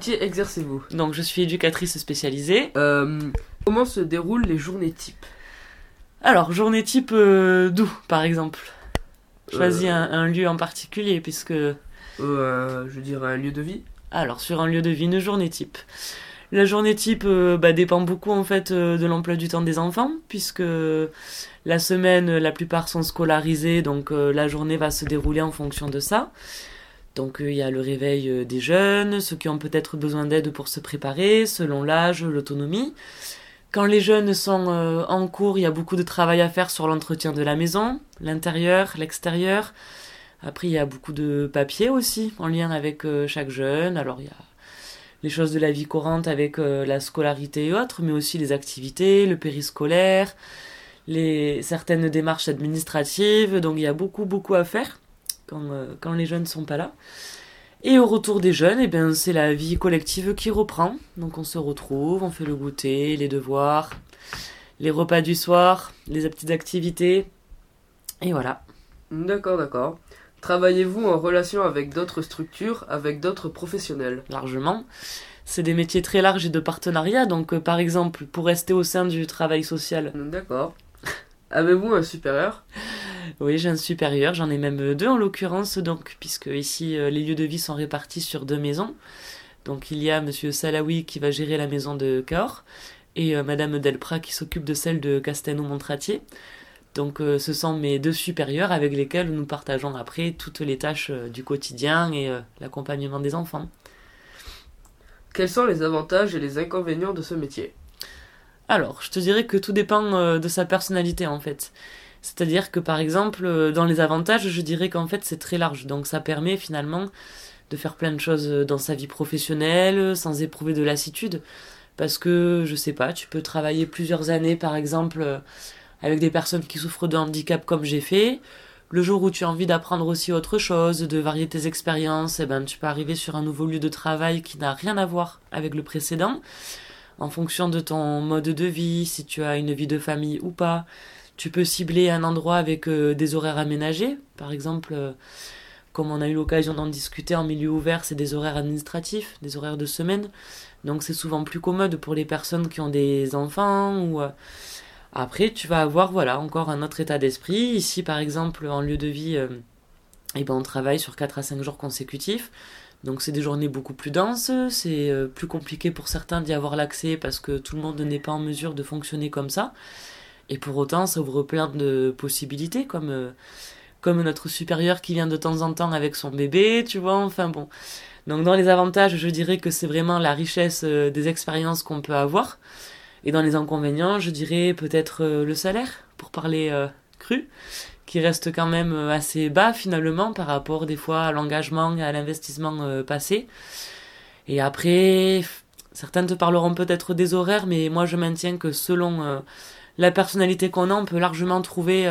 métier exercez-vous? Donc je suis éducatrice spécialisée. Comment se déroulent les journées types? Alors, journée type d'où, par exemple? Choisis un lieu en particulier, puisque... je dirais un lieu de vie. Alors, sur un lieu de vie, une journée type. La journée type dépend beaucoup, en fait, de l'emploi du temps des enfants, puisque la semaine, la plupart sont scolarisés, donc la journée va se dérouler en fonction de ça. Donc, il y a le réveil des jeunes, ceux qui ont peut-être besoin d'aide pour se préparer, selon l'âge, l'autonomie. Quand les jeunes sont en cours, il y a beaucoup de travail à faire sur l'entretien de la maison, l'intérieur, l'extérieur. Après, il y a beaucoup de papiers aussi, en lien avec chaque jeune. Alors, il y a les choses de la vie courante avec la scolarité et autres, mais aussi les activités, le périscolaire, certaines démarches administratives. Donc, il y a beaucoup à faire quand les jeunes ne sont pas là. Et au retour des jeunes, eh bien, c'est la vie collective qui reprend. Donc on se retrouve, on fait le goûter, les devoirs, les repas du soir, les petites activités. Et voilà. D'accord. Travaillez-vous en relation avec d'autres structures, avec d'autres professionnels? Largement. C'est des métiers très larges et de partenariat. Donc par exemple, pour rester au sein du travail social. D'accord. Avez-vous un supérieur? Oui, j'ai un supérieur, j'en ai même 2 en l'occurrence, donc, puisque ici les lieux de vie sont répartis sur 2 maisons. Donc il y a Monsieur Salaoui qui va gérer la maison de Cahors et Madame Delprat qui s'occupe de celle de Castelnau-Montratier. Donc ce sont mes 2 supérieurs avec lesquels nous partageons après toutes les tâches du quotidien et l'accompagnement des enfants. Quels sont les avantages et les inconvénients de ce métier? Alors, je te dirais que tout dépend de sa personnalité en fait. C'est-à-dire que par exemple, dans les avantages, je dirais qu'en fait c'est très large. Donc ça permet finalement de faire plein de choses dans sa vie professionnelle, sans éprouver de lassitude. Parce que, je sais pas, tu peux travailler plusieurs années par exemple avec des personnes qui souffrent de handicap comme j'ai fait. Le jour où tu as envie d'apprendre aussi autre chose, de varier tes expériences, eh ben, tu peux arriver sur un nouveau lieu de travail qui n'a rien à voir avec le précédent. En fonction de ton mode de vie, si tu as une vie de famille ou pas. Tu peux cibler un endroit avec des horaires aménagés. Par exemple, comme on a eu l'occasion d'en discuter en milieu ouvert, c'est des horaires administratifs, des horaires de semaine. Donc c'est souvent plus commode pour les personnes qui ont des enfants. Ou après, tu vas avoir encore un autre état d'esprit. Ici, par exemple, en lieu de vie, on travaille sur 4 à 5 jours consécutifs. Donc c'est des journées beaucoup plus denses. C'est plus compliqué pour certains d'y avoir l'accès parce que tout le monde n'est pas en mesure de fonctionner comme ça. Et pour autant, ça ouvre plein de possibilités, comme notre supérieur qui vient de temps en temps avec son bébé, tu vois, enfin bon. Donc dans les avantages, je dirais que c'est vraiment la richesse des expériences qu'on peut avoir. Et dans les inconvénients, je dirais peut-être le salaire, pour parler cru, qui reste quand même assez bas finalement par rapport des fois à l'engagement et à l'investissement passé. Et après, certains te parleront peut-être des horaires, mais moi je maintiens que selon la personnalité qu'on a, on peut largement trouver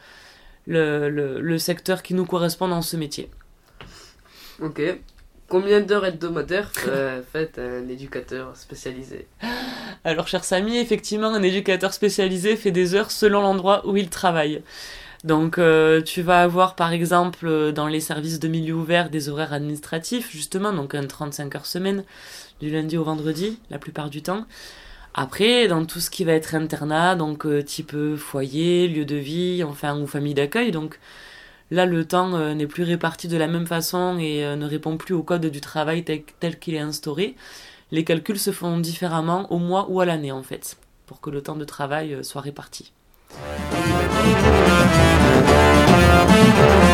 le secteur qui nous correspond dans ce métier. Ok. Combien d'heures hebdomadaires fait un éducateur spécialisé? Alors, cher Samy, effectivement, un éducateur spécialisé fait des heures selon l'endroit où il travaille. Donc, tu vas avoir, par exemple, dans les services de milieu ouvert, des horaires administratifs, justement, donc un 35 heures semaine, du lundi au vendredi, la plupart du temps. Après, dans tout ce qui va être internat, donc type foyer, lieu de vie, ou famille d'accueil, donc là le temps n'est plus réparti de la même façon et ne répond plus au code du travail tel qu'il est instauré. Les calculs se font différemment au mois ou à l'année en fait, pour que le temps de travail soit réparti.